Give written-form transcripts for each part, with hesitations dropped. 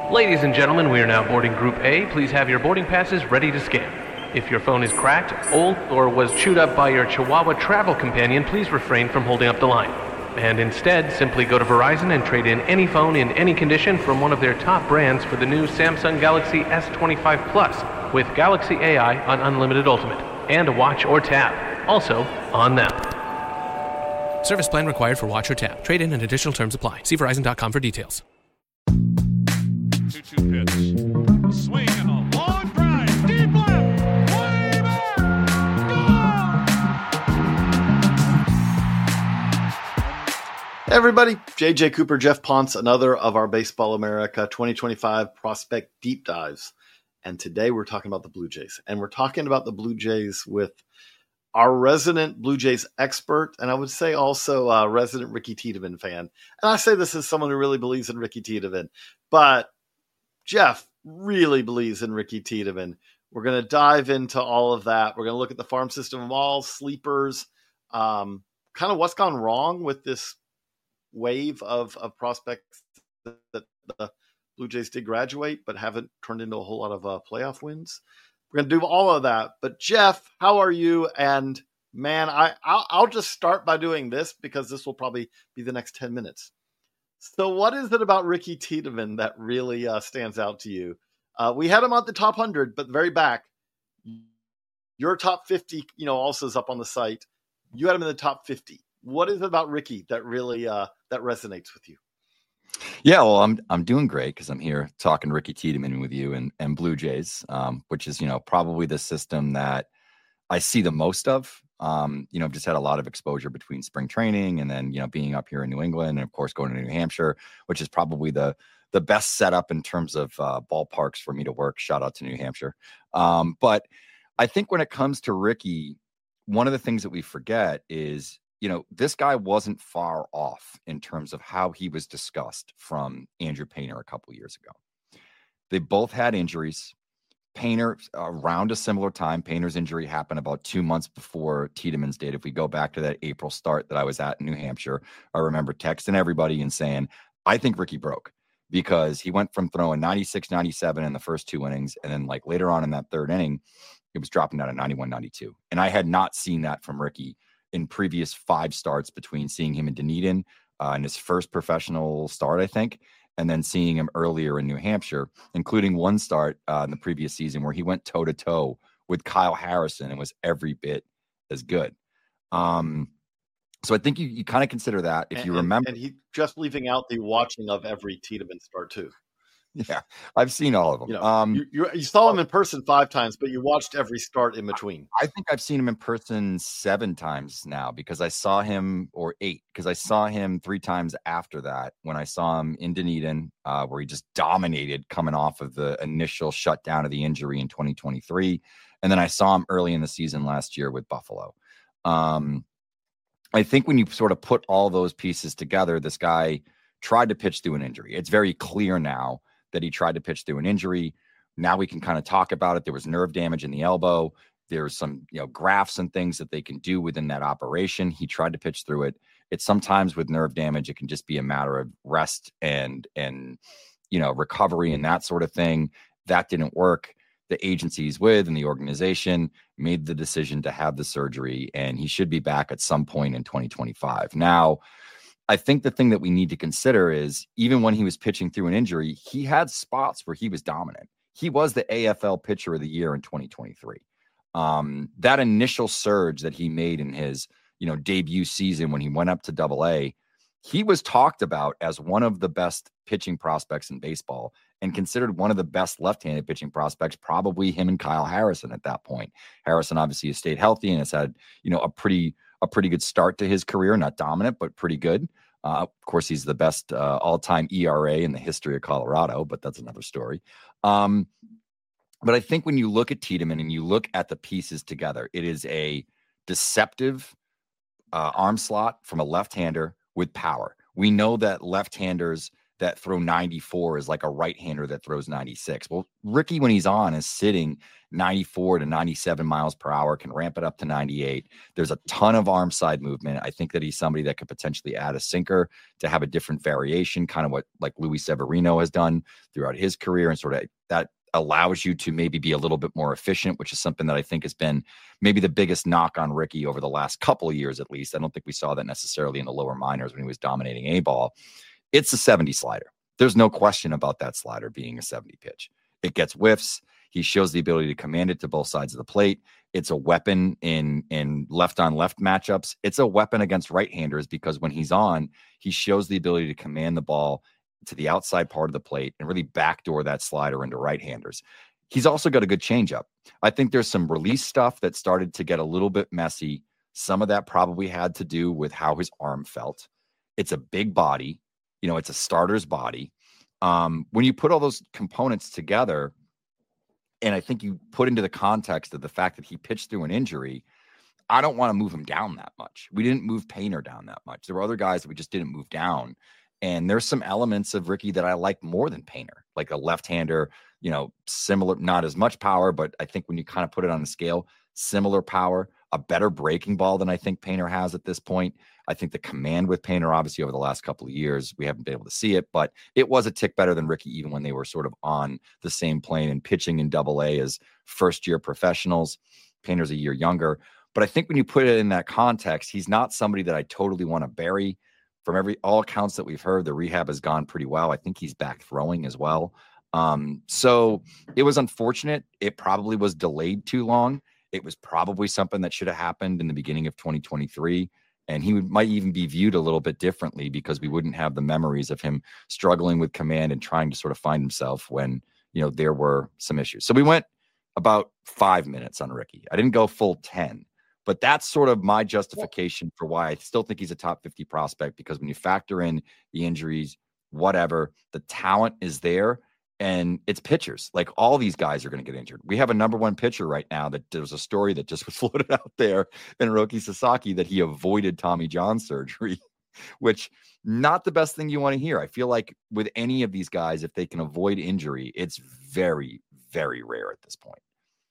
Ladies and gentlemen, we are now boarding Group A. Please have your boarding passes ready to scan. If your phone is cracked, old, or was chewed up by your Chihuahua travel companion, please refrain from holding up the line. And instead, simply go to Verizon and trade in any phone in any condition from one of their top brands for the new Samsung Galaxy S25 Plus with Galaxy AI on Unlimited Ultimate and a watch or tab. Also on them. Service plan required for watch or tab. Trade in and additional terms apply. See Verizon.com for details. 2-2 pitch. A swing and a long drive. Deep left. Way back. Hey everybody, JJ Cooper, Jeff Ponce, another of our Baseball America 2025 Prospect Deep Dives. And today we're talking about the Blue Jays. And we're talking about the Blue Jays with our resident Blue Jays expert, and I would say also a resident Ricky Tiedemann fan. And I say this as someone who really believes in Ricky Tiedemann, but Jeff really believes in Ricky Tiedemann. We're going to dive into all of that. We're going to look at the farm system of all sleepers, kind of what's gone wrong with this wave of prospects that the Blue Jays did graduate, but haven't turned into a whole lot of playoff wins. We're going to do all of that. But Jeff, how are you? And man, I'll just start by doing this because this will probably be the next 10 minutes. So what is it about Ricky Tiedemann that really stands out to you? We had him on the top 100, but very back. Your top 50, also is up on the site. You had him in the top 50. What is it about Ricky that really that resonates with you? Yeah, well, I'm doing great because I'm here talking Ricky Tiedemann with you and Blue Jays, which is, probably the system that I see the most of. I've just had a lot of exposure between spring training and then, being up here in New England and, of course, going to New Hampshire, which is probably the best setup in terms of ballparks for me to work. Shout out to New Hampshire. But I think when it comes to Ricky, one of the things that we forget is, this guy wasn't far off in terms of how he was discussed from Andrew Painter a couple years ago. They both had injuries. Painter, around a similar time, Painter's injury happened about 2 months before Tiedemann's did. If we go back to that April start that I was at in New Hampshire, I remember texting everybody and saying, I think Ricky broke because he went from throwing 96, 97 in the first 2 innings. And then later on in that third inning, it was dropping down to 91, 92. And I had not seen that from Ricky in previous 5 starts between seeing him in Dunedin in his first professional start, I think, and then seeing him earlier in New Hampshire, including one start in the previous season where he went toe-to-toe with Kyle Harrison and was every bit as good. So I think you kind of consider that if you remember. And he just leaving out the watching of every Tiedemann start too. Yeah, I've seen all of them. You saw him in person 5 times, but you watched every start in between. I think I've seen him in person 7 times now because I saw him, or 8, because I saw him 3 times after that when I saw him in Dunedin, where he just dominated coming off of the initial shutdown of the injury in 2023. And then I saw him early in the season last year with Buffalo. I think when you sort of put all those pieces together, this guy tried to pitch through an injury. It's very clear now that he tried to pitch through an injury. Now we can kind of talk about it. There was nerve damage in the elbow. There's some, grafts and things that they can do within that operation. He tried to pitch through it. It's sometimes with nerve damage, it can just be a matter of rest and recovery and that sort of thing. That didn't work. The agency he's with and the organization made the decision to have the surgery, and he should be back at some point in 2025. Now, I think the thing that we need to consider is even when he was pitching through an injury, he had spots where he was dominant. He was the AFL pitcher of the year in 2023. That initial surge that he made in his, debut season when he went up to AA, he was talked about as one of the best pitching prospects in baseball and considered one of the best left-handed pitching prospects, probably him and Kyle Harrison at that point. Harrison obviously has stayed healthy and has had, a pretty good start to his career, not dominant, but pretty good. Of course, he's the best all-time ERA in the history of Colorado, but that's another story. But I think when you look at Tiedemann and you look at the pieces together, it is a deceptive arm slot from a left-hander with power. We know that left-handers that throw 94 is like a right-hander that throws 96. Well, Ricky, when he's on, is sitting 94 to 97 miles per hour, can ramp it up to 98. There's a ton of arm side movement. I think that he's somebody that could potentially add a sinker to have a different variation, kind of what like Luis Severino has done throughout his career, and sort of that allows you to maybe be a little bit more efficient, which is something that I think has been maybe the biggest knock on Ricky over the last couple of years, at least. I don't think we saw that necessarily in the lower minors when he was dominating A ball. It's a 70 slider. There's no question about that slider being a 70 pitch. It gets whiffs. He shows the ability to command it to both sides of the plate. It's a weapon in left-on-left matchups. It's a weapon against right-handers because when he's on, he shows the ability to command the ball to the outside part of the plate and really backdoor that slider into right-handers. He's also got a good changeup. I think there's some release stuff that started to get a little bit messy. Some of that probably had to do with how his arm felt. It's a big body. It's a starter's body. When you put all those components together, and I think you put into the context of the fact that he pitched through an injury, I don't want to move him down that much. We didn't move Painter down that much. There were other guys that we just didn't move down. And there's some elements of Ricky that I like more than Painter, like a left-hander, similar, not as much power, but I think when you kind of put it on the scale, similar power, a better breaking ball than I think Painter has at this point. I think the command with Painter, obviously over the last couple of years, we haven't been able to see it, but it was a tick better than Ricky, even when they were sort of on the same plane and pitching in Double-A as first-year professionals. Painter's a year younger. But I think when you put it in that context, he's not somebody that I totally want to bury. From all accounts that we've heard, the rehab has gone pretty well. I think he's back throwing as well. So it was unfortunate. It probably was delayed too long. It was probably something that should have happened in the beginning of 2023. And he might even be viewed a little bit differently because we wouldn't have the memories of him struggling with command and trying to sort of find himself when, there were some issues. So we went about 5 minutes on Ricky. I didn't go full 10. But that's sort of my justification for why I still think he's a top 50 prospect, because when you factor in the injuries, whatever, the talent is there, and it's pitchers. Like, all these guys are going to get injured. We have a number one pitcher right now that there's a story that just was floated out there in Hiroki Sasaki that he avoided Tommy John surgery, which not the best thing you want to hear. I feel like with any of these guys, if they can avoid injury, it's very, very rare at this point.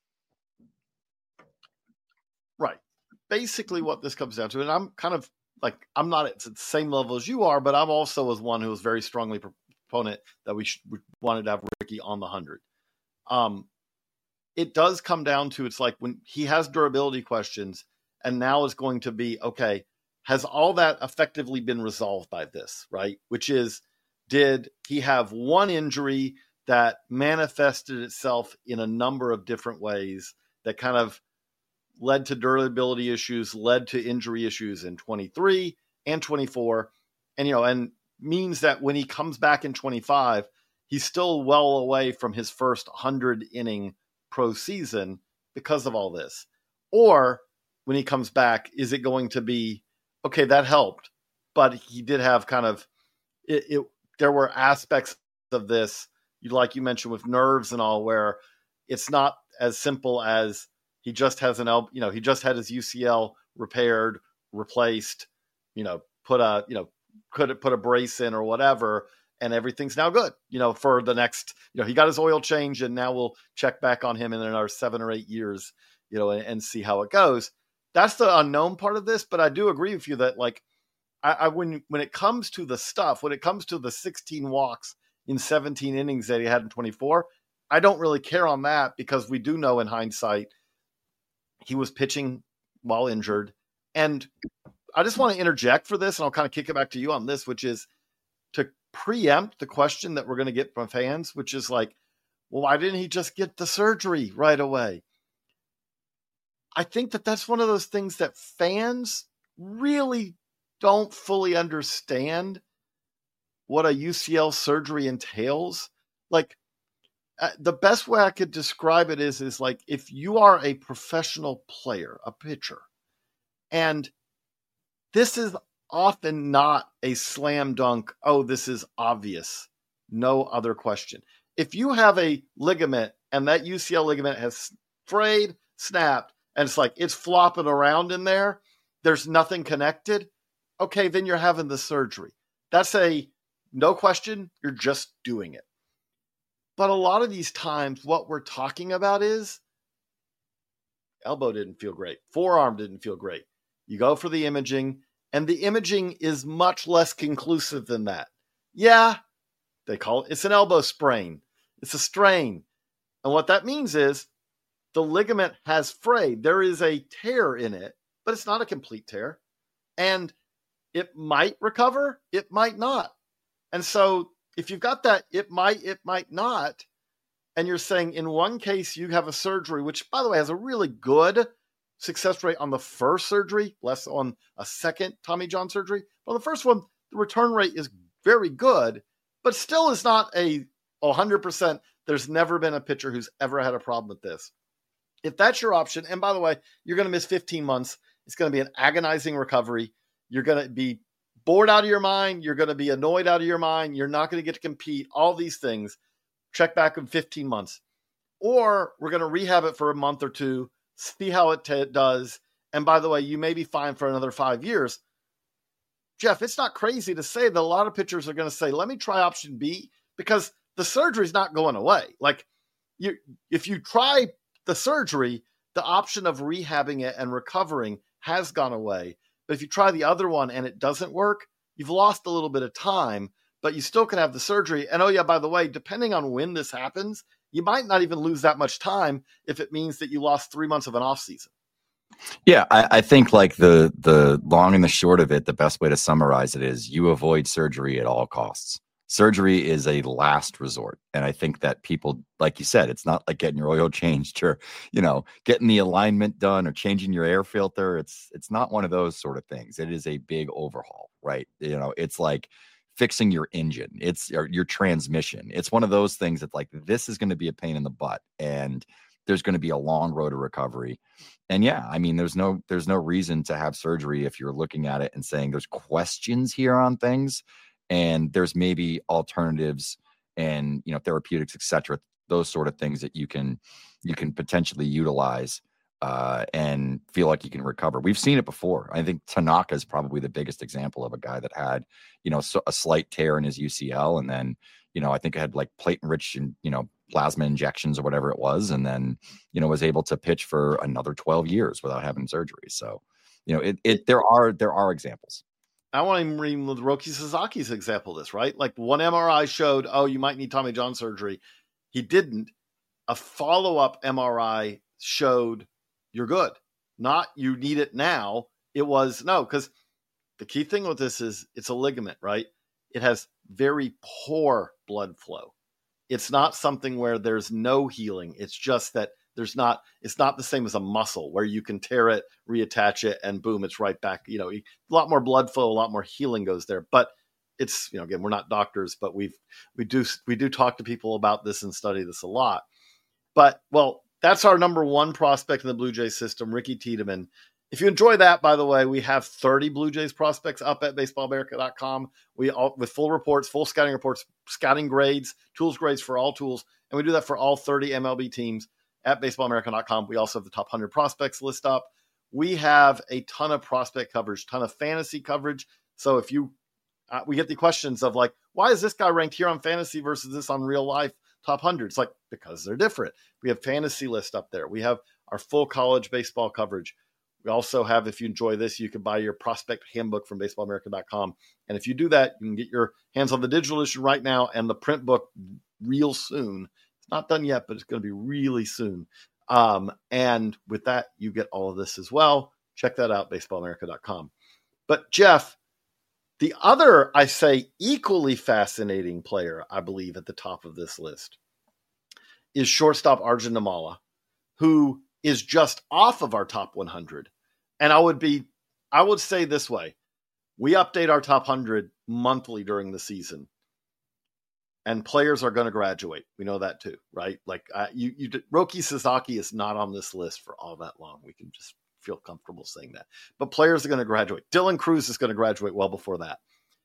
Right. Basically what this comes down to, and I'm kind of like, I'm not at the same level as you are, but I'm also was one who was very strongly proponent that we wanted to have Ricky on the 100. It does come down to, it's like when he has durability questions, and now is going to be, okay, has all that effectively been resolved by this, right? Which is, did he have one injury that manifested itself in a number of different ways that kind of led to durability issues, led to injury issues in 23 and 24. And means that when he comes back in 25, he's still well away from his first 100 inning pro season because of all this. Or when he comes back, is it going to be, okay, that helped, but he did have kind of, there were aspects of this, like you mentioned with nerves and all, where it's not as simple as, he just has he just had his UCL repaired, replaced, put a brace in or whatever, and everything's now good, for the next, he got his oil change, and now we'll check back on him in another 7 or 8 years, and see how it goes. That's the unknown part of this. But I do agree with you that, like, when it comes to the stuff, when it comes to the 16 walks in 17 innings that he had in 24, I don't really care on that, because we do know in hindsight, he was pitching while injured. And I just want to interject for this, and I'll kind of kick it back to you on this, which is to preempt the question that we're going to get from fans, which is like, well, why didn't he just get the surgery right away? I think that that's one of those things that fans really don't fully understand what a UCL surgery entails. Like, the best way I could describe it is like, if you are a professional player, a pitcher, and this is often not a slam dunk, oh, this is obvious, no other question. If you have a ligament and that UCL ligament has frayed, snapped, and it's like it's flopping around in there, there's nothing connected, okay, then you're having the surgery. That's a no question, you're just doing it. But a lot of these times, what we're talking about is elbow didn't feel great, forearm didn't feel great. You go for the imaging, and the imaging is much less conclusive than that. Yeah, they call it's an elbow sprain. It's a strain. And what that means is the ligament has frayed. There is a tear in it, but it's not a complete tear. And it might recover, it might not. And so if you've got that, it might not, and you're saying in one case you have a surgery, which, by the way, has a really good success rate on the first surgery, less on a second Tommy John surgery. But on the first one, the return rate is very good, but still is not a 100%. There's never been a pitcher who's ever had a problem with this. If that's your option, and by the way, you're going to miss 15 months. It's going to be an agonizing recovery. You're going to be bored out of your mind. You're going to be annoyed out of your mind. You're not going to get to compete. All these things. Check back in 15 months. Or we're going to rehab it for a month or two, see how it does. And by the way, you may be fine for another 5 years. Jeff, it's not crazy to say that a lot of pitchers are going to say, let me try option B, because the surgery is not going away. Like, if you try the surgery, the option of rehabbing it and recovering has gone away. But if you try the other one and it doesn't work, you've lost a little bit of time, but you still can have the surgery. And oh yeah, by the way, depending on when this happens, you might not even lose that much time if it means that you lost 3 months of an off season. Yeah, I think like the long and the short of it, the best way to summarize it is you avoid surgery at all costs. Surgery is a last resort. And I think that people, like you said, it's not like getting your oil changed or, getting the alignment done or changing your air filter. It's not one of those sort of things. It is a big overhaul, right? It's like fixing your engine. It's your transmission. It's one of those things that like, this is going to be a pain in the butt and there's going to be a long road to recovery. And yeah, I mean, there's no reason to have surgery if you're looking at it and saying there's questions here on things. And there's maybe alternatives and, therapeutics, et cetera, those sort of things that you can potentially utilize and feel like you can recover. We've seen it before. I think Tanaka is probably the biggest example of a guy that had, a slight tear in his UCL. And then, I think it had like plate-enriched, plasma injections or whatever it was. And then, was able to pitch for another 12 years without having surgery. So, there are examples. I want to read with Roki Sasaki's example of this, right? Like one MRI showed, you might need Tommy John surgery. He didn't. A follow-up MRI showed you're good. Not you need it now. It was no, because the key thing with this is it's a ligament, right? It has very poor blood flow. It's not something where there's no healing. It's just that it's not the same as a muscle where you can tear it, reattach it, and boom, it's right back. A lot more blood flow, a lot more healing goes there. But it's, again, we're not doctors, but we do talk to people about this and study this a lot. But well, that's our number one prospect in the Blue Jays system, Ricky Tiedemann. If you enjoy that, by the way, we have 30 Blue Jays prospects up at baseballamerica.com. With full reports, full scouting reports, scouting grades, tools grades for all tools. And we do that for all 30 MLB teams at baseballamerica.com. We also have the top 100 prospects list up. We have a ton of prospect coverage, ton of fantasy coverage. So if we get the questions of like, why is this guy ranked here on fantasy versus this on real life top 100? It's like, because they're different. We have fantasy list up there. We have our full college baseball coverage. We also have, if you enjoy this, you can buy your prospect handbook from baseballamerica.com. And if you do that, you can get your hands on the digital edition right now and the print book real soon. It's not done yet, but it's going to be really soon. And with that, you get all of this as well. Check that out, baseballamerica.com. But Jeff, the other, I say, equally fascinating player, I believe, at the top of this list is shortstop Arjun Nimmala, who is just off of our top 100. And I would say this way, we update our top 100 monthly during the season. And players are going to graduate. We know that too, right? Like Roki Sasaki is not on this list for all that long. We can just feel comfortable saying that. But players are going to graduate. Dylan Cruz is going to graduate well before that.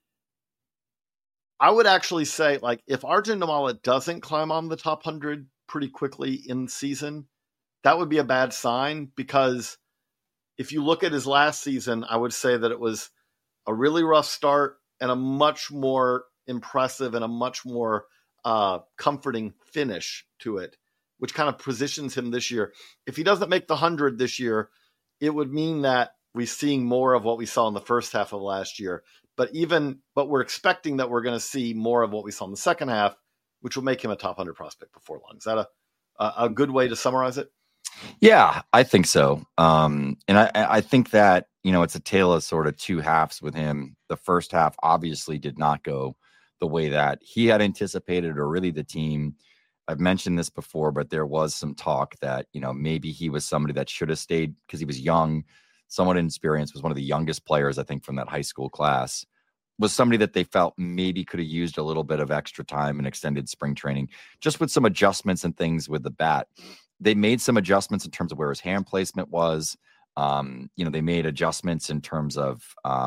I would actually say, like, if Arjun Nimmala doesn't climb on the top 100 pretty quickly in the season, that would be a bad sign, because if you look at his last season, I would say that it was a really rough start and a much more impressive and a much more comforting finish to it, which kind of positions him this year. If he doesn't make the 100 this year, it would mean that we're seeing more of what we saw in the first half of last year. But we're expecting that we're going to see more of what we saw in the second half, which will make him a top 100 prospect before long. Is that a good way to summarize it? Yeah, I think so. And I think that, it's a tale of sort of two halves with him. The first half obviously did not go the way that he had anticipated, or really the team. I've mentioned this before, but there was some talk that, maybe he was somebody that should have stayed because he was young, somewhat inexperienced, was one of the youngest players, I think, from that high school class, was somebody that they felt maybe could have used a little bit of extra time and extended spring training, just with some adjustments and things with the bat. They made some adjustments in terms of where his hand placement was. They made adjustments in terms of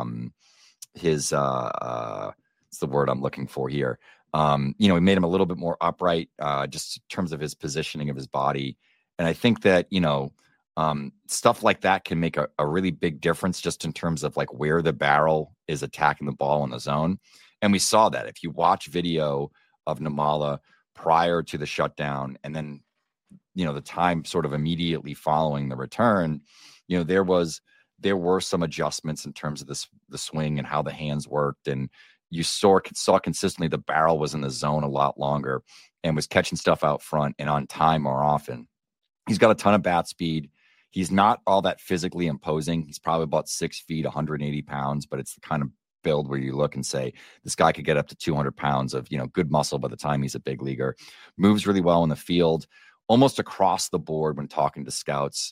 his, what's the word I'm looking for here? He made him a little bit more upright, just in terms of his positioning of his body. And I think that, stuff like that can make a really big difference just in terms of like where the barrel is attacking the ball in the zone. And we saw that if you watch video of Nimmala prior to the shutdown, and then, the time sort of immediately following the return, there were some adjustments in terms of the swing and how the hands worked. And you saw consistently the barrel was in the zone a lot longer and was catching stuff out front and on time more often. He's got a ton of bat speed. He's not all that physically imposing. He's probably about 6 feet, 180 pounds, but it's the kind of build where you look and say, this guy could get up to 200 pounds of, good muscle by the time he's a big leaguer. Moves really well in the field, almost across the board. When talking to scouts,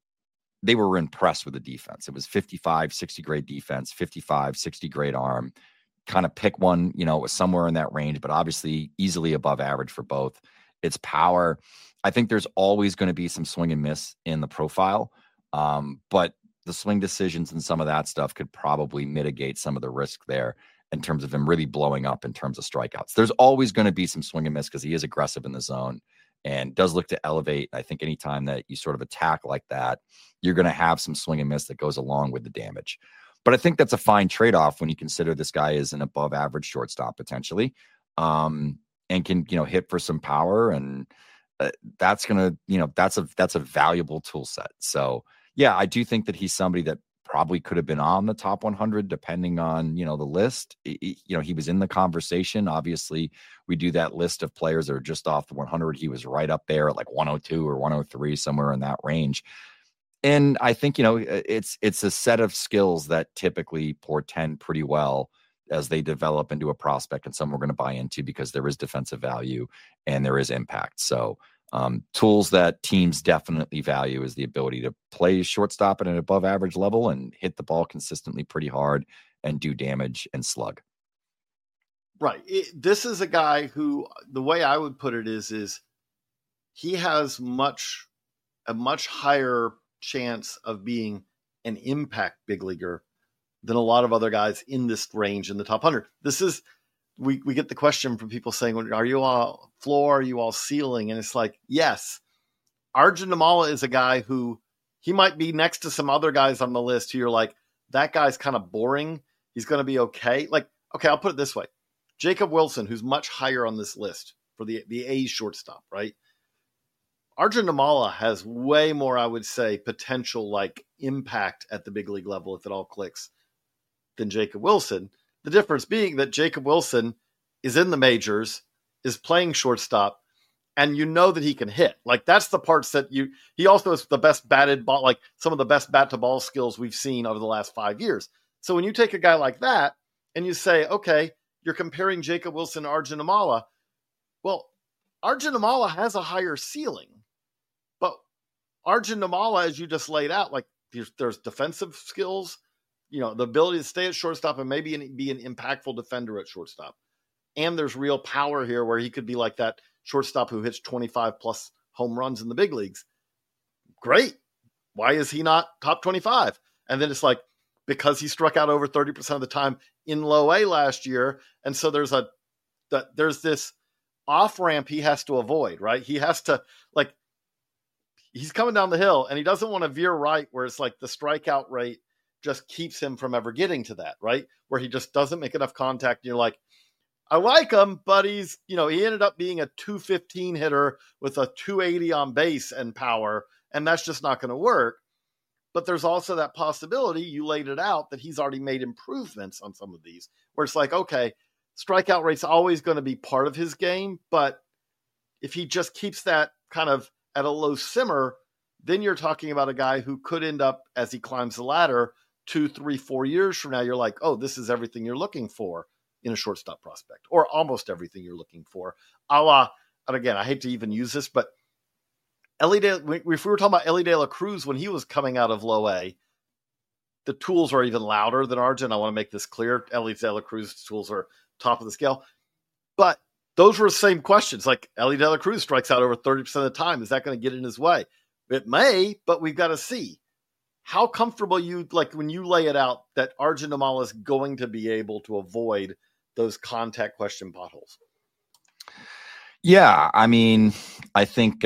they were impressed with the defense. It was 55, 60 grade defense, 55, 60 grade arm. Kind of pick one, it was somewhere in that range, but obviously easily above average for both. It's power. I think there's always going to be some swing and miss in the profile, but the swing decisions and some of that stuff could probably mitigate some of the risk there in terms of him really blowing up in terms of strikeouts. There's always going to be some swing and miss because he is aggressive in the zone and does look to elevate. I think anytime that you sort of attack like that, you're going to have some swing and miss that goes along with the damage. But I think that's a fine trade-off when you consider this guy is an above average shortstop potentially, and can, hit for some power. And that's going to, that's a valuable tool set. So yeah, I do think that he's somebody that probably could have been on the top 100 depending on, the list. He was in the conversation. Obviously we do that list of players that are just off the 100. He was right up there at like 102 or 103, somewhere in that range. And I think, it's a set of skills that typically portend pretty well as they develop into a prospect, and some we're going to buy into because there is defensive value and there is impact. So tools that teams definitely value is the ability to play shortstop at an above average level and hit the ball consistently pretty hard and do damage and slug. Right. This is a guy who, the way I would put it is he has a much higher chance of being an impact big leaguer than a lot of other guys in this range in the top 100. This is, we get the question from people saying, are you all floor? Are you all ceiling? And it's like, yes, Arjun Nimmala is a guy who he might be next to some other guys on the list who you're like, that guy's kind of boring. He's going to be okay. Like, okay, I'll put it this way. Jacob Wilson, who's much higher on this list for the A's shortstop, right? Arjun Nimmala has way more, I would say, potential like impact at the big league level if it all clicks than Jacob Wilson. The difference being that Jacob Wilson is in the majors, is playing shortstop, and that he can hit. Like that's the parts that he also has the best batted ball, like some of the best bat to ball skills we've seen over the last 5 years. So when you take a guy like that and you say, okay, you're comparing Jacob Wilson to Arjun Nimmala. Well, Arjun Nimmala has a higher ceiling, but Arjun Nimmala, as you just laid out, like there's defensive skills, the ability to stay at shortstop and maybe be an impactful defender at shortstop. And there's real power here where he could be like that shortstop who hits 25 plus home runs in the big leagues. Great. Why is he not top 25? And then it's like, because he struck out over 30% of the time in low A last year. And so there's this off ramp he has to avoid, right? He has to he's coming down the hill and he doesn't want to veer right where it's like the strikeout rate just keeps him from ever getting to that, right? Where he just doesn't make enough contact. And you're like, I like him, but he's, he ended up being a 215 hitter with a 280 on base and power, and that's just not going to work. But there's also that possibility, you laid it out, that he's already made improvements on some of these, where it's like, okay, strikeout rate's always going to be part of his game, but if he just keeps that kind of at a low simmer, then you're talking about a guy who could end up, as he climbs the ladder, 2, 3, 4 years from now, you're like, oh, this is everything you're looking for in a shortstop prospect, or almost everything you're looking for. And again, I hate to even use this, but if we were talking about Elly De La Cruz when he was coming out of low A, the tools are even louder than Arjun. I want to make this clear. Elly De La Cruz's tools are top of the scale. But those were the same questions. Like, Elly De La Cruz strikes out over 30% of the time. Is that going to get in his way? It may, but we've got to see. How comfortable when you lay it out that Arjun Nimmala is going to be able to avoid those contact question potholes? Yeah, I mean, I think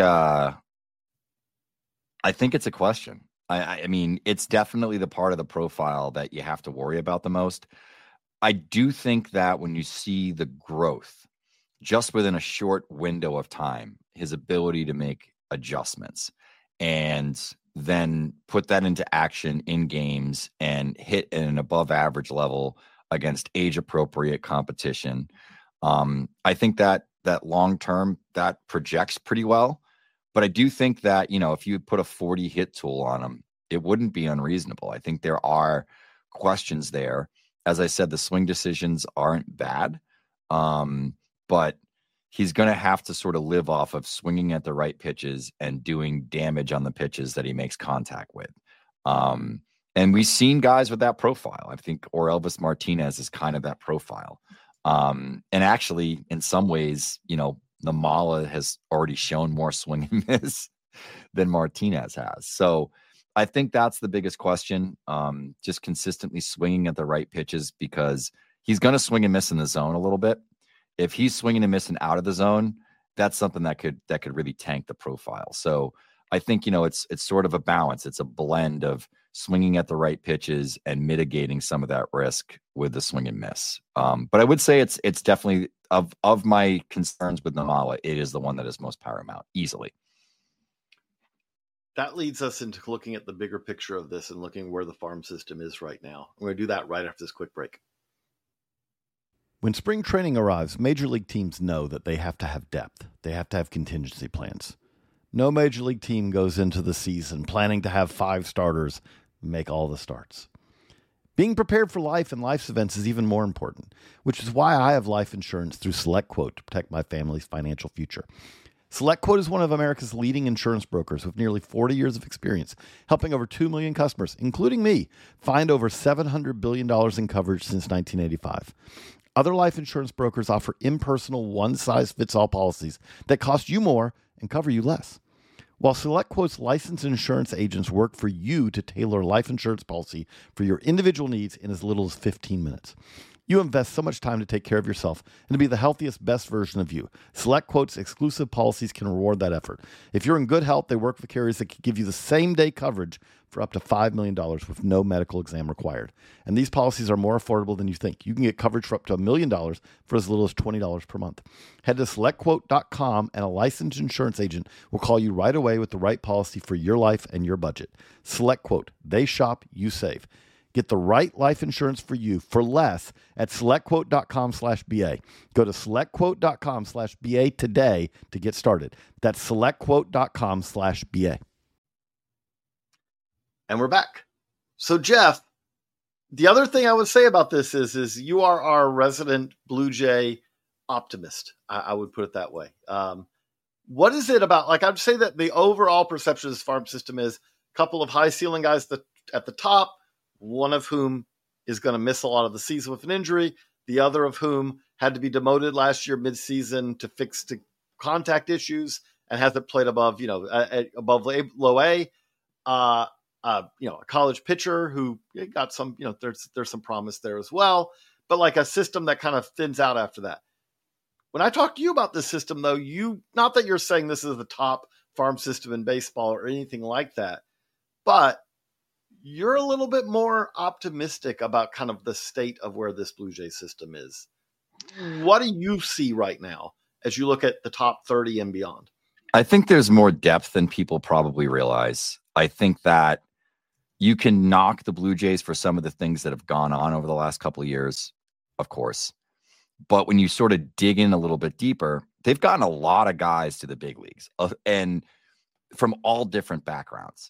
it's a question. I mean, it's definitely the part of the profile that you have to worry about the most. I do think that when you see the growth just within a short window of time, his ability to make adjustments and then put that into action in games and hit at an above average level against age appropriate competition. I think that long term that projects pretty well. But I do think that, if you put a 40 hit tool on him, it wouldn't be unreasonable. I think there are questions there. As I said, the swing decisions aren't bad, but he's going to have to sort of live off of swinging at the right pitches and doing damage on the pitches that he makes contact with. And we've seen guys with that profile. I think Orelvis Martinez is kind of that profile. And actually, in some ways, Nimmala has already shown more swing and miss than Martinez has. So I think that's the biggest question. Just consistently swinging at the right pitches, because he's going to swing and miss in the zone a little bit. If he's swinging and missing out of the zone, that's something that could really tank the profile. So I think, it's sort of a balance. It's a blend of swinging at the right pitches and mitigating some of that risk with the swing and miss. But I would say it's definitely of my concerns with Nimmala, it is the one that is most paramount, easily. That leads us into looking at the bigger picture of this and looking where the farm system is right now. We're going to do that right after this quick break. When spring training arrives, major league teams know that they have to have depth. They have to have contingency plans. No major league team goes into the season planning to have 5 starters make all the starts. Being prepared for life and life's events is even more important, which is why I have life insurance through SelectQuote to protect my family's financial future. SelectQuote is one of America's leading insurance brokers with nearly 40 years of experience, helping over 2 million customers, including me, find over $700 billion in coverage since 1985. Other life insurance brokers offer impersonal, one-size-fits-all policies that cost you more and cover you less. While SelectQuote's licensed insurance agents work for you to tailor a life insurance policy for your individual needs in as little as 15 minutes. You invest so much time to take care of yourself and to be the healthiest, best version of you. SelectQuote's exclusive policies can reward that effort. If you're in good health, they work with carriers that can give you the same-day coverage for up to $5 million with no medical exam required. And these policies are more affordable than you think. You can get coverage for up to $1 million for as little as $20 per month. Head to SelectQuote.com and a licensed insurance agent will call you right away with the right policy for your life and your budget. SelectQuote. They shop, you save. Get the right life insurance for you for less at SelectQuote.com/BA. Go to SelectQuote.com/BA today to get started. That's SelectQuote.com/BA. And we're back. So, Jeff, the other thing I would say about this is you are our resident Blue Jay optimist. I would put it that way. What is it about? Like, I'd say that the overall perception of this farm system is a couple of high ceiling guys at the top, one of whom is going to miss a lot of the season with an injury, the other of whom had to be demoted last year midseason to fix the contact issues and hasn't played above low A. A college pitcher who got some, there's some promise there as well, but like a system that kind of thins out after that. When I talk to you about this system, though, not that you're saying this is the top farm system in baseball or anything like that, but you're a little bit more optimistic about kind of the state of where this Blue Jay system is What do you see right now as you look at the top 30 and beyond? I think there's more depth than people probably realize. I think that you can knock the Blue Jays for some of the things that have gone on over the last couple of years, of course. But when you sort of dig in a little bit deeper, they've gotten a lot of guys to the big leagues and from all different backgrounds.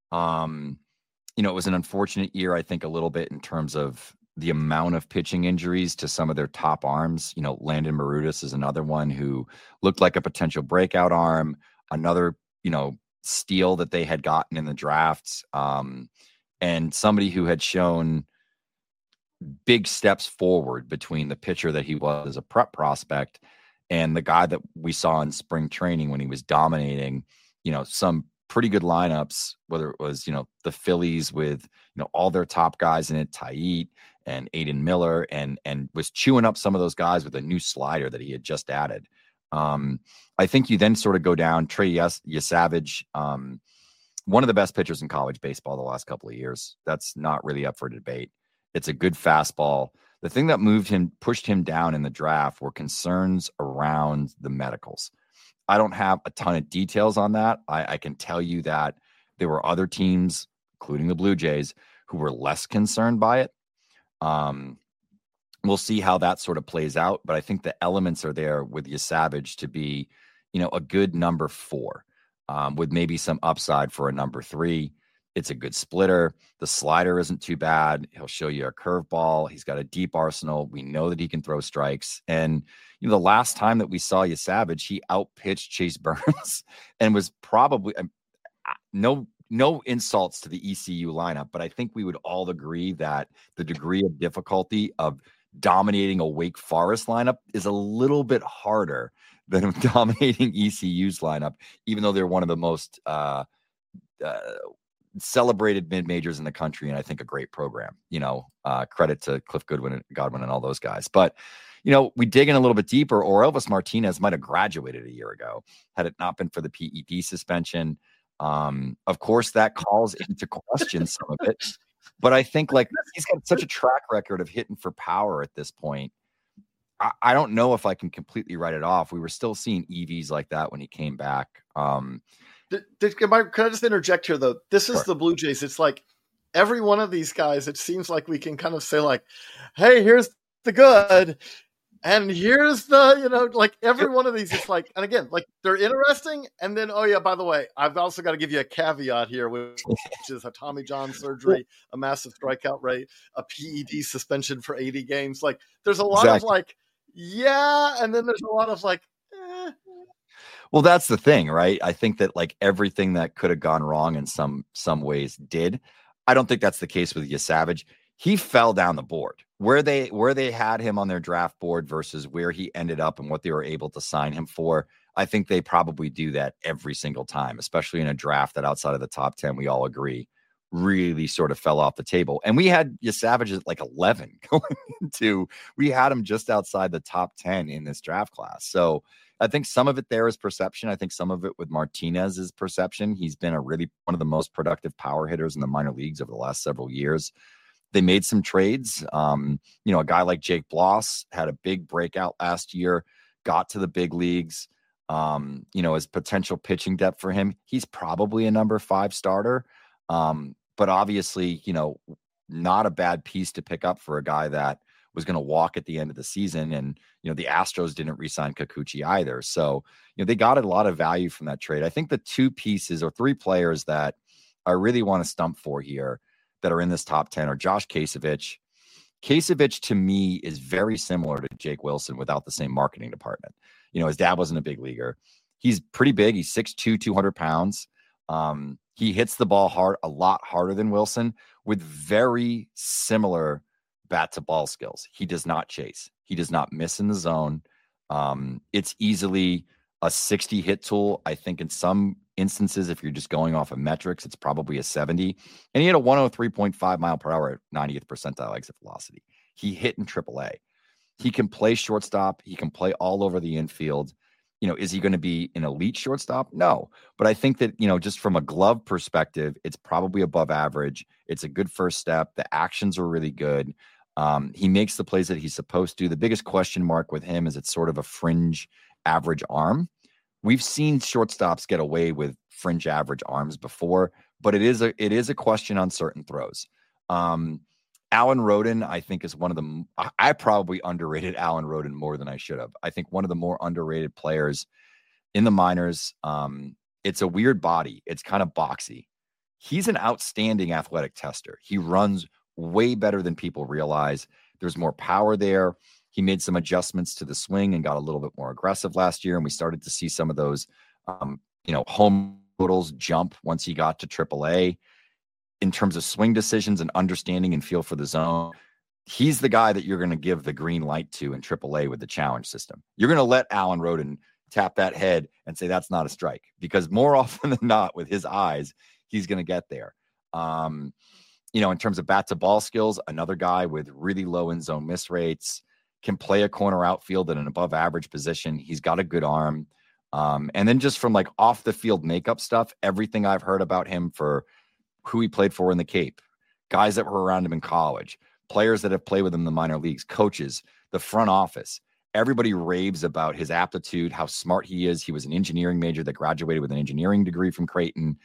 It was an unfortunate year, I think, a little bit in terms of the amount of pitching injuries to some of their top arms. Landon Marutis is another one who looked like a potential breakout arm, another, steal that they had gotten in the drafts, and somebody who had shown big steps forward between the pitcher that he was as a prep prospect and the guy that we saw in spring training when he was dominating, some pretty good lineups, whether it was, the Phillies with, all their top guys in it, Taiit and Aiden Miller, and was chewing up some of those guys with a new slider that he had just added. I think you then sort of go down Trey Yesavage, one of the best pitchers in college baseball the last couple of years. That's not really up for debate. It's a good fastball. The thing that pushed him down in the draft were concerns around the medicals. I don't have a ton of details on that. I can tell you that there were other teams, including the Blue Jays, who were less concerned by it. We'll see how that sort of plays out, but I think the elements are there with Yesavage to be, a good number 4, with maybe some upside for a number 3. It's a good splitter. The slider isn't too bad. He'll show you a curveball. He's got a deep arsenal. We know that he can throw strikes. And the last time that we saw Yesavage, he outpitched Chase Burns and was probably no insults to the ECU lineup, but I think we would all agree that the degree of difficulty of dominating a Wake Forest lineup is a little bit harder than dominating ECU's lineup, even though they're one of the most celebrated mid-majors in the country, and I think a great program. Credit to Cliff Godwin and all those guys. But we dig in a little bit deeper. Orelvis Martinez might have graduated a year ago had it not been for the PED suspension. Of course, that calls into question some of it. But I think he's got such a track record of hitting for power at this point. I don't know if I can completely write it off. We were still seeing EVs like that when he came back. Can I just interject here, though? This is the Blue Jays. It's like every one of these guys, it seems like we can kind of say hey, here's the good. And here's the, every one of these is and again, they're interesting. And then, oh yeah, by the way, I've also got to give you a caveat here, which is a Tommy John surgery, a massive strikeout rate, a PED suspension for 80 games. There's a lot of yeah. And then there's a lot of eh. Well, that's the thing, right? I think that everything that could have gone wrong in some ways did. I don't think that's the case with Yesavage. He fell down the board where they had him on their draft board versus where he ended up and what they were able to sign him for. I think they probably do that every single time, especially in a draft that outside of the top 10, we all agree really sort of fell off the table. And we had Yesavage at 11 going into, we had him just outside the top 10 in this draft class. So I think some of it there is perception. I think some of it with Martinez is perception. He's been one of the most productive power hitters in the minor leagues over the last several years. They made some trades. A guy like Jake Bloss had a big breakout last year, got to the big leagues. As potential pitching depth for him, he's probably a number 5 starter. But obviously, not a bad piece to pick up for a guy that was going to walk at the end of the season. And, the Astros didn't re-sign Kikuchi either. So, they got a lot of value from that trade. I think the 2 pieces or 3 players that I really want to stump for here that are in this top 10 are Josh Kasevich. Kasevich to me is very similar to Jake Wilson without the same marketing department. His dad wasn't a big leaguer. He's pretty big. He's 6'2", 200 pounds. He hits the ball hard, a lot harder than Wilson, with very similar bat to ball skills. He does not chase. He does not miss in the zone. It's easily a 60 hit tool. I think in some instances, if you're just going off of metrics, it's probably a 70. And he had a 103.5 mile per hour at 90th percentile exit velocity. He hit in AAA. He can play shortstop. He can play all over the infield. Is he going to be an elite shortstop? No. But I think that, just from a glove perspective, it's probably above average. It's a good first step. The actions are really good. He makes the plays that he's supposed to. The biggest question mark with him is it's sort of a fringe average arm. We've seen shortstops get away with fringe average arms before, but it is a question on certain throws. Alan Rodin, I think, is one of the. I probably underrated Alan Rodin more than I should have. I think one of the more underrated players in the minors. It's a weird body. It's kind of boxy. He's an outstanding athletic tester. He runs way better than people realize. There's more power there. He made some adjustments to the swing and got a little bit more aggressive last year. And we started to see some of those, home totals jump once he got to AAA in terms of swing decisions and understanding and feel for the zone. He's the guy that you're going to give the green light to in AAA with the challenge system. You're going to let Alan Rodin tap that head and say, that's not a strike, because more often than not with his eyes, he's going to get there. In terms of bat to ball skills, another guy with really low in zone miss rates, can play a corner outfield at an above average position. He's got a good arm. And then just from like off the field makeup stuff, everything I've heard about him for who he played for in the Cape, guys that were around him in college, players that have played with him in the minor leagues, coaches, the front office, everybody raves about his aptitude, how smart he is. He was an engineering major that graduated with an engineering degree from Creighton.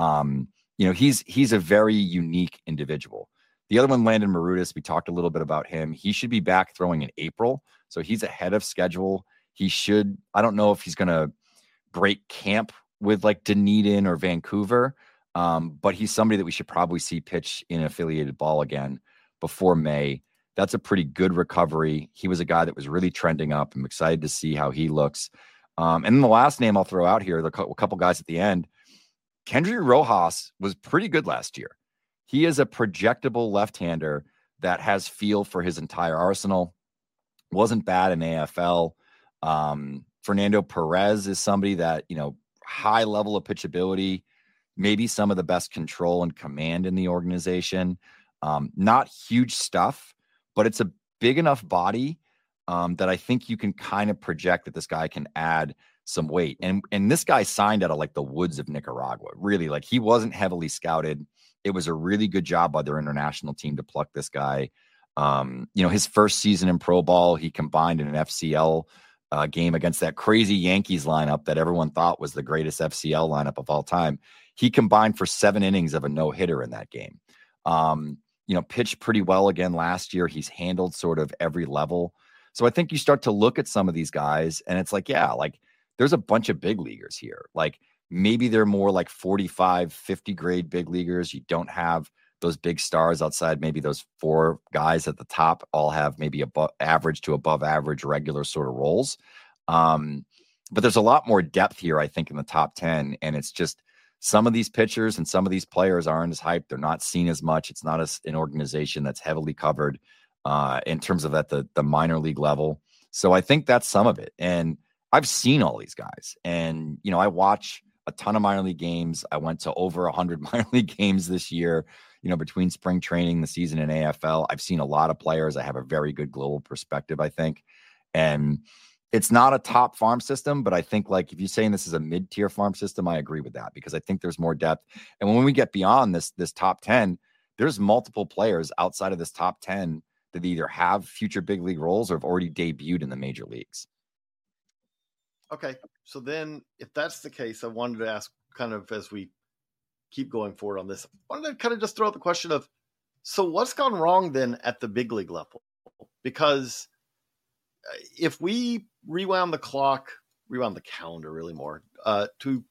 He's a very unique individual. The other one, Landon Marutis, we talked a little bit about him. He should be back throwing in April. So he's ahead of schedule. I don't know if he's going to break camp with like Dunedin or Vancouver, but he's somebody that we should probably see pitch in affiliated ball again before May. That's a pretty good recovery. He was a guy that was really trending up. I'm excited to see how he looks. And then the last name I'll throw out here, a couple guys at the end, Kendry Rojas was pretty good last year. He is a projectable left-hander that has feel for his entire arsenal. Wasn't bad in AFL. Fernando Perez is somebody that, high level of pitchability, maybe some of the best control and command in the organization. Not huge stuff, but it's a big enough body that I think you can kind of project that this guy can add some weight. And this guy signed out of like the woods of Nicaragua. Really, like he wasn't heavily scouted. It was a really good job by their international team to pluck this guy. His first season in pro ball, he combined in an FCL game against that crazy Yankees lineup that everyone thought was the greatest FCL lineup of all time. He combined for 7 innings of a no-hitter in that game. Pitched pretty well again last year. He's handled sort of every level. So I think you start to look at some of these guys and it's like, there's a bunch of big leaguers here. Like maybe they're more like 45, 50 grade big leaguers. You don't have those big stars outside. Maybe those 4 guys at the top all have maybe above average to above average regular sort of roles. But there's a lot more depth here, I think, in the top 10. And it's just some of these pitchers and some of these players aren't as hyped. They're not seen as much. It's not an organization that's heavily covered in terms of at the minor league level. So I think that's some of it. And I've seen all these guys and, I watch a ton of minor league games. I went to over 100 minor league games this year, between spring training, the season, and AFL. I've seen a lot of players. I have a very good global perspective, I think. And it's not a top farm system, but I think like if you're saying this is a mid-tier farm system, I agree with that because I think there's more depth. And when we get beyond this top 10, there's multiple players outside of this top 10 that either have future big league roles or have already debuted in the major leagues. Okay. So then if that's the case, I wanted to ask kind of as we keep going forward on this, I wanted to kind of just throw out the question of, so what's gone wrong then at the big league level? Because if we rewound the calendar really more to,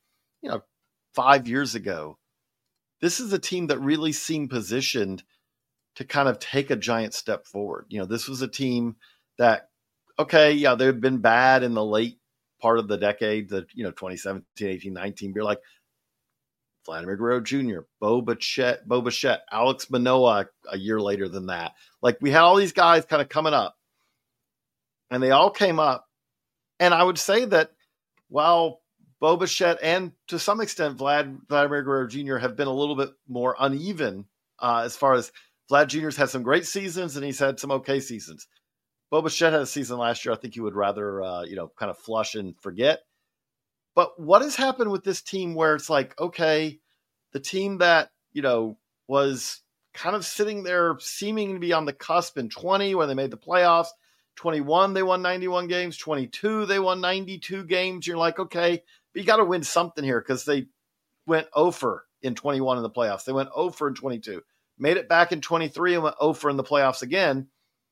5 years ago, this is a team that really seemed positioned to kind of take a giant step forward. This was a team that, they've been bad in the late part of the decade, 2017, 18, 19, you're like Vladimir Guerrero Jr., Bo Bichette, Alex Manoah a year later than that. Like we had all these guys kind of coming up and they all came up. And I would say that while Bo Bichette and to some extent Vladimir Guerrero Jr. have been a little bit more uneven as far as Vlad Jr.'s had some great seasons and he's had some okay seasons. Bo Bichette had a season last year. I think you would rather, kind of flush and forget. But what has happened with this team where it's like, okay, the team that, was kind of sitting there seeming to be on the cusp in 20 when they made the playoffs. 21, they won 91 games. 22, they won 92 games. You're like, okay, but you got to win something here because they went 0 in 21 in the playoffs. They went 0 in 22. Made it back in 23 and went 0 in the playoffs again.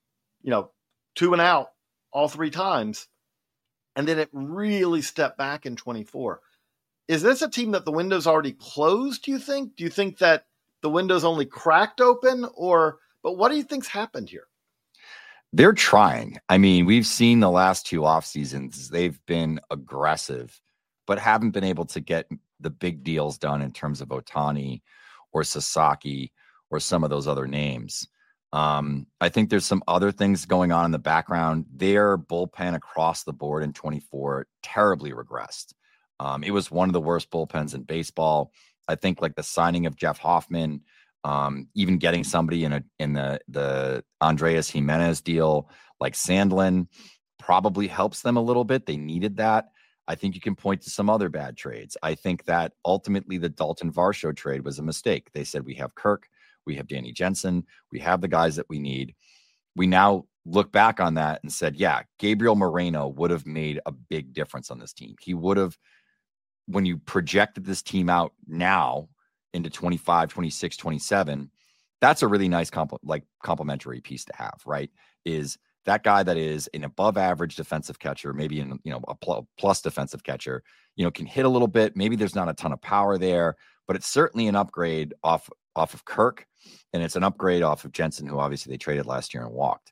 2 and out all 3 times. And then it really stepped back in 24. Is this a team that the window's already closed, do you think? Do you think that the window's only cracked open? But what do you think's happened here? They're trying. I mean, we've seen the last 2 off seasons. They've been aggressive, but haven't been able to get the big deals done in terms of Ohtani or Sasaki or some of those other names. I think there's some other things going on in the background. Their bullpen across the board in 24 terribly regressed. It was one of the worst bullpens in baseball. I think like the signing of Jeff Hoffman, even getting somebody in the Andreas Jimenez deal like Sandlin probably helps them a little bit. They needed that. I think you can point to some other bad trades. I think that ultimately the Dalton Varsho trade was a mistake. They said we have Kirk, we have Danny Jensen, we have the guys that we need. We now look back on that and said, yeah, Gabriel Moreno would have made a big difference on this team. He would have, when you projected this team out now into 25, 26, 27, that's a really nice complementary piece to have, right? Is that guy that is an above average defensive catcher, maybe a plus defensive catcher, can hit a little bit. Maybe there's not a ton of power there, but it's certainly an upgrade off of Kirk, and it's an upgrade off of Jensen, who obviously they traded last year and walked.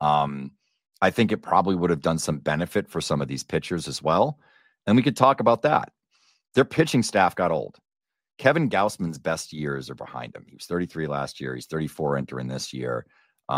I think it probably would have done some benefit for some of these pitchers as well. And we could talk about that. Their pitching staff got old. Kevin Gausman's best years are behind him. He was 33 last year. He's 34 entering this year.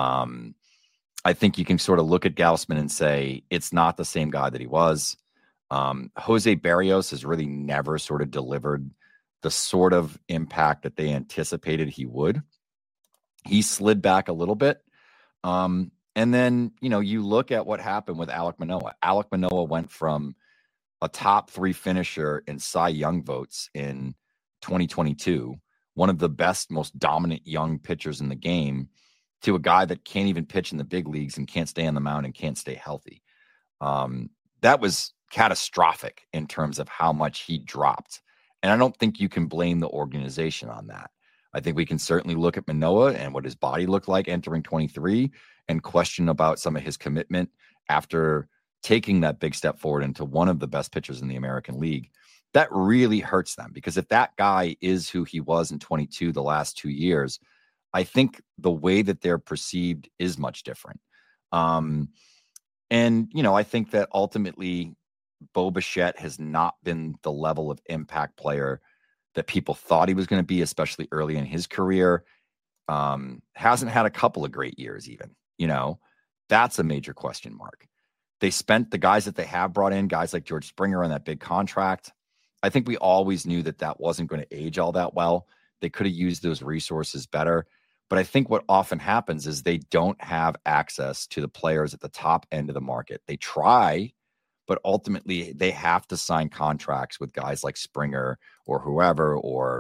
I think you can sort of look at Gausman and say it's not the same guy that he was. Jose Barrios has really never sort of delivered the sort of impact that they anticipated he would. He slid back a little bit. And then, you look at what happened with Alek Manoah. Alek Manoah went from a top 3 finisher in Cy Young votes in 2022, one of the best, most dominant young pitchers in the game, to a guy that can't even pitch in the big leagues and can't stay on the mound and can't stay healthy. That was catastrophic in terms of how much he dropped. And I don't think you can blame the organization on that. I think we can certainly look at Manoah and what his body looked like entering 23 and question about some of his commitment after taking that big step forward into one of the best pitchers in the American League. That really hurts them, because if that guy is who he was in 22 the last 2 years, I think the way that they're perceived is much different. And, I think that ultimately Bo Bichette has not been the level of impact player that people thought he was going to be, especially early in his career. Hasn't had a couple of great years even, that's a major question mark. They spent the guys that they have brought in, guys like George Springer on that big contract. I think we always knew that wasn't going to age all that well. They could have used those resources better. But I think what often happens is they don't have access to the players at the top end of the market. They try, but ultimately they have to sign contracts with guys like Springer or whoever, or,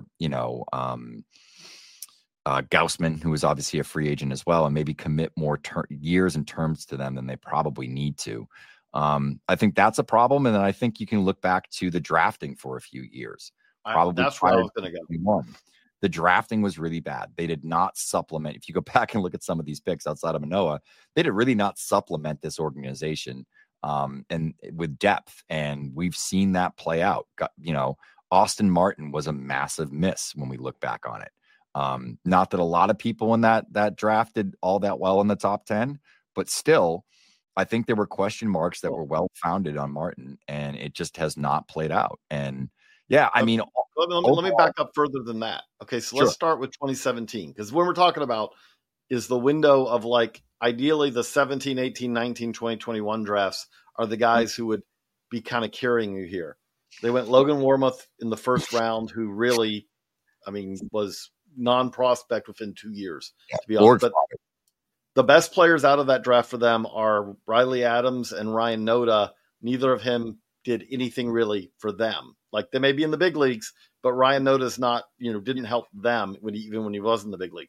Gausman, who is obviously a free agent as well, and maybe commit more years and terms to them than they probably need to. I think that's a problem. And then I think you can look back to the drafting for a few years. Probably that's where I was going to go. The drafting was really bad. They did not supplement. If you go back and look at some of these picks outside of Manoah, they did really not supplement this organization and with depth. And we've seen that play out. Austin Martin was a massive miss when we look back on it. Not that a lot of people in that draft did all that well in the top 10, but still, I think there were question marks that were well-founded on Martin, and it just has not played out. And yeah, I mean, let me back up further than that. Okay, so let's start with 2017, because when we're talking about is the window of ideally the 17, 18, 19, 20, 21 drafts are the guys who would be kind of carrying you here. They went Logan Warmoth in the first round, who really, was non-prospect within 2 years, to be honest. But the best players out of that draft for them are Riley Adams and Ryan Noda. Neither of him did anything really for them. They may be in the big leagues, but Ryan Noda's not, didn't help them when he was in the big leagues.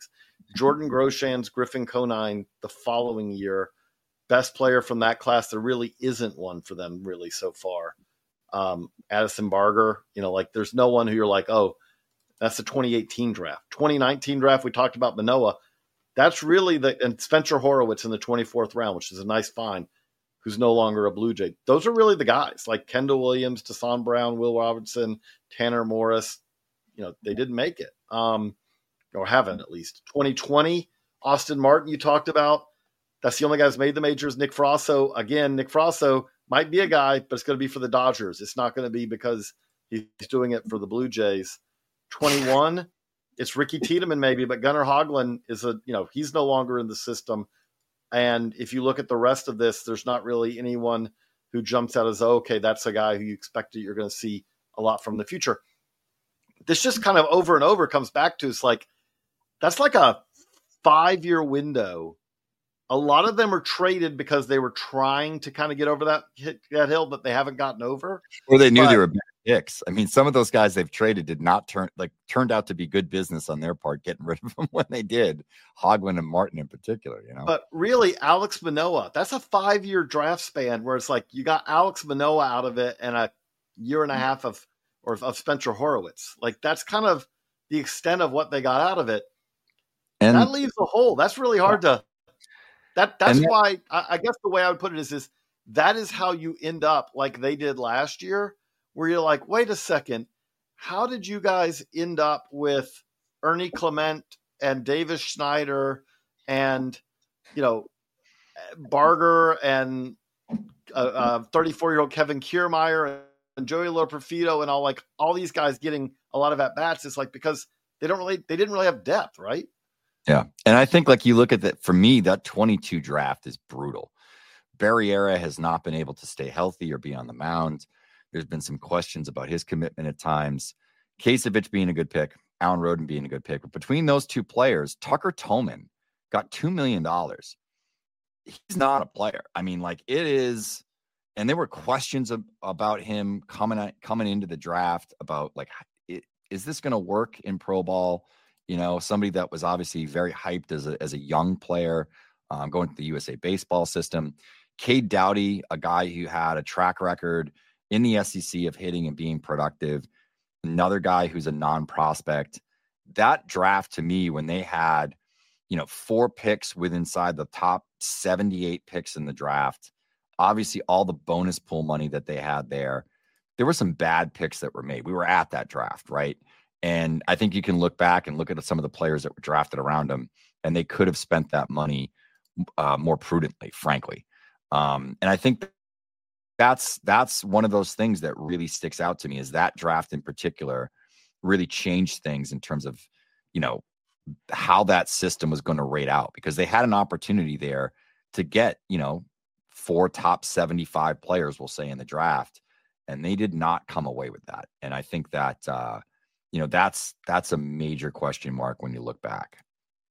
Jordan Groshans, Griffin Conine the following year. Best player from that class. There really isn't one for them really so far. Addison Barger, like there's no one who you're like, oh, that's the 2018 draft. 2019 draft, we talked about Manoah. That's really and Spencer Horowitz in the 24th round, which is a nice find, who's no longer a Blue Jay. Those are really the guys like Kendall Williams, Deshaun Brown, Will Robertson, Tanner Morris. They didn't make it, or haven't at least. 2020, Austin Martin, you talked about. That's the only guy who's made the majors. Nick Frasso, again, Nick Frasso might be a guy, but it's going to be for the Dodgers. It's not going to be because he's doing it for the Blue Jays. 21, it's Ricky Tiedemann maybe, but Gunnar Hoglund is he's no longer in the system. And if you look at the rest of this, there's not really anyone who jumps out as, okay, that's a guy who you expected you're going to see a lot from in the future. This just kind of over and over comes back to, it's like, that's like a 5-year window. A lot of them are traded because they were trying to kind of get over that hill, but they haven't gotten over. Or they knew they were bad picks. I mean, some of those guys they've traded did not turned out to be good business on their part, getting rid of them when they did. Hoglund and Martin in particular, But really, Alex Manoah, that's a 5-year draft span where it's like you got Alex Manoah out of it and a year and a half of Spencer Horowitz. Like that's kind of the extent of what they got out of it. And that leaves a hole. That's really hard to. That's why I guess the way I would put it is that is how you end up like they did last year, where you're like, wait a second, how did you guys end up with Ernie Clement and Davis Schneider and Barger and 34-year-old Kevin Kiermaier and Joey Loperfido and all these guys getting a lot of at bats? It's like because they didn't really have depth, right? Yeah. And I think you look at that, for me, that 22 draft is brutal. Barriera has not been able to stay healthy or be on the mound. There's been some questions about his commitment at times. Kasevich being a good pick, Alan Roden being a good pick. But between those two players, Tucker Tolman got $2 million. He's not a player. I mean, it is. And there were questions about him coming into the draft about is this going to work in pro ball? Somebody that was obviously very hyped as a young player, going to the USA baseball system. Cade Doughty, a guy who had a track record in the SEC of hitting and being productive. Another guy who's a non-prospect. That draft to me, when they had, 4 picks inside the top 78 picks in the draft, obviously all the bonus pool money that they had there were some bad picks that were made. We were at that draft, right? And I think you can look back and look at some of the players that were drafted around them, and they could have spent that money more prudently, frankly. And I think that's one of those things that really sticks out to me, is that draft in particular really changed things in terms of, how that system was going to rate out, because they had an opportunity there to get, 4 top 75 players, we'll say, in the draft, and they did not come away with that. And I think that, that's a major question mark when you look back.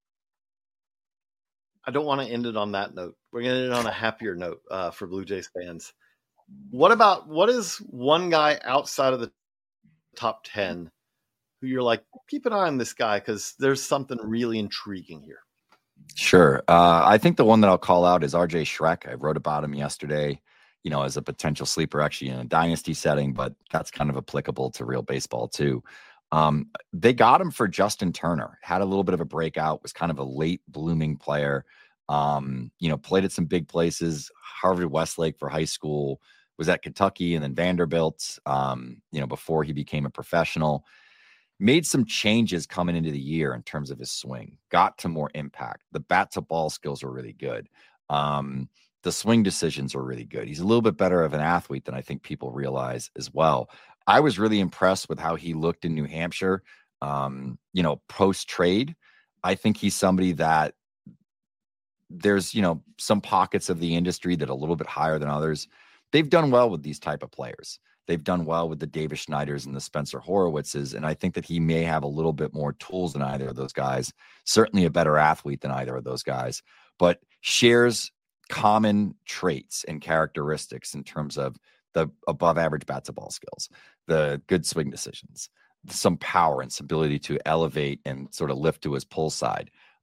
I don't want to end it on that note. We're going to end it on a happier note for Blue Jays fans. What is one guy outside of the top 10 who you're like, keep an eye on this guy because there's something really intriguing here? Sure. I think the one that I'll call out is RJ Schreck. I wrote about him yesterday, as a potential sleeper actually in a dynasty setting, but that's kind of applicable to real baseball too. They got him for Justin Turner, had a little bit of a breakout, was kind of a late blooming player. Played at some big places, Harvard Westlake for high school, was at Kentucky and then Vanderbilt, before he became a professional. Made some changes coming into the year in terms of his swing, got to more impact. The bat to ball skills were really good. The swing decisions were really good. He's a little bit better of an athlete than I think people realize as well. I was really impressed with how he looked in New Hampshire, post-trade. I think he's somebody that there's, some pockets of the industry that are a little bit higher than others. They've done well with these type of players. They've done well with the Davis Schneiders and the Spencer Horowitzes, and I think that he may have a little bit more tools than either of those guys, certainly a better athlete than either of those guys, but shares common traits and characteristics in terms of the above average bat to ball skills, the good swing decisions, some power and some ability to elevate and sort of lift to his pull side.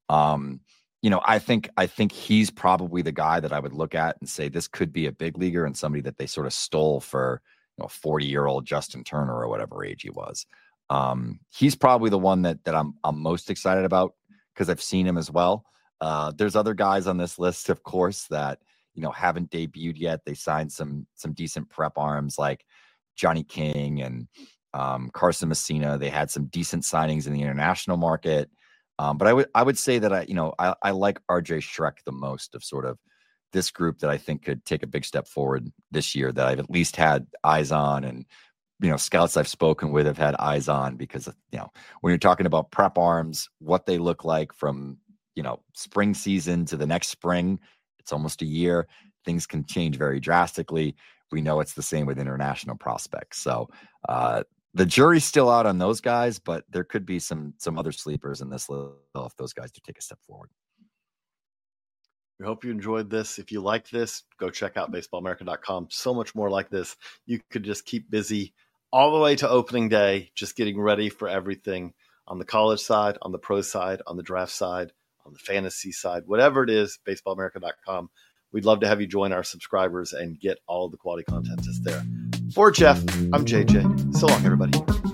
I think he's probably the guy that I would look at and say this could be a big leaguer and somebody that they sort of stole for 40-year-old Justin Turner or whatever age he was. He's probably the one that I'm most excited about because I've seen him as well. There's other guys on this list, of course, that haven't debuted yet. They signed some decent prep arms like Johnny King and Carson Messina. They had some decent signings in the international market. But I would say that I like RJ Schreck the most of sort of this group that I think could take a big step forward this year that I've at least had eyes on, and scouts I've spoken with have had eyes on, because when you're talking about prep arms, what they look like from spring season to the next spring, it's almost a year. Things can change very drastically. We know it's the same with international prospects. So the jury's still out on those guys, but there could be some other sleepers in this list if those guys do take a step forward. We hope you enjoyed this. If you like this, go check out baseballamerica.com. So much more like this. You could just keep busy all the way to opening day, just getting ready for everything on the college side, on the pro side, on the draft side, on the fantasy side, whatever it is, baseballamerica.com. We'd love to have you join our subscribers and get all the quality content that's there. For Jeff, I'm JJ. So long, everybody.